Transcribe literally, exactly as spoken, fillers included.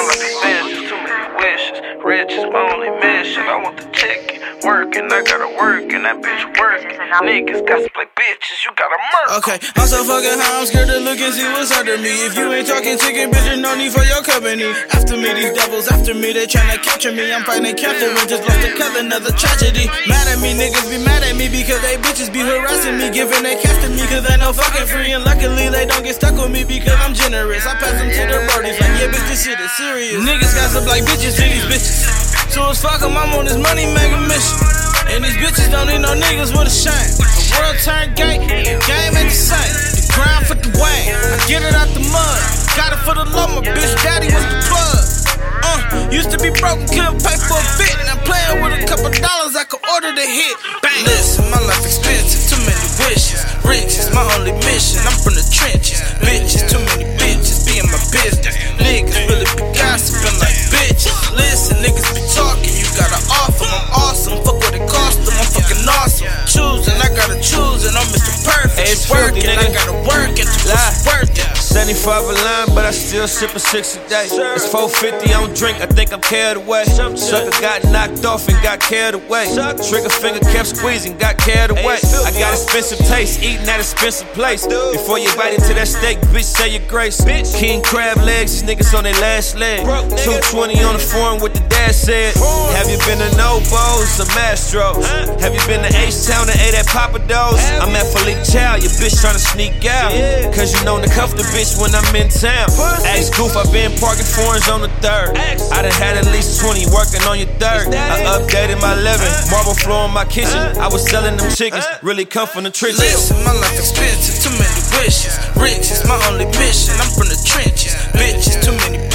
life expensive, too many wishes. Rich is my only mission. I want the chicken, working, I gotta work, and that bitch working. Niggas got to play bitches, you gotta murder. Okay, I'm so fucking high, I'm scared to look and see what's under me. If you ain't talking chicken, bitch, there's no need for your company. After me, these devils after me, they tryna capture me. I'm fighting Catherine, just lost a cousin, another tragedy. Mad at me, niggas be mad at me because they bitches be harassing me, giving they cash to me cause they know fucking free. And luckily they don't get stuck with me because I'm generous. I pass them to the birdies like, yeah, bitch, this shit is serious. Niggas gossip like bitches to these bitches. So it's fuck 'em, I'm on this money making mission. And these bitches don't need no niggas with a shame. The world turned gay, game ain't the same. The grind for the Wayne, I get it out the mud. Got it for the love, my bitch daddy was the plug. Uh, used to be broken, couldn't pay for a fit. Now playing with a couple dollars, I could order the hit. Bang. Listen, my life expensive, too many wishes. Rich is my only mission, I'm from the trenches. Bitches, too many bitches, be in my business. Niggas really be gossiping like bitches. Listen, niggas be talking, you gotta offer. I'm awesome, fuck what it cost them, I'm fucking awesome. Choosing, I gotta choose, and I'm Mister Perfect. It's working, I gotta work it, it's worth it. seventy-five a line, but I still sip a six a day. It's four fifty, I don't drink, I think I'm carried away. Sucker got knocked off and got carried away. Trigger finger kept squeezing, got carried away. I got expensive taste, eating at expensive place. Before you bite into that steak, bitch, say your grace. King crab legs, these niggas on their last leg. two twenty on the foreign with the dad said. Have you been to Nobo's or Mastro's? Have you been to H-Town and ate at Papa Do's? I'm at Philippe Chow, your bitch tryna sneak out. Cause you know to cuff the bitch when I'm in town. Ask Goof, I been parking foreigns on the third. I done had at least twenty working on your third. I updated my living, marble floor in my kitchen. I was selling them chickens, really come from the trenches. Listen, my life expensive, too many wishes. Rich is my only mission, I'm from the trenches. Bitches, too many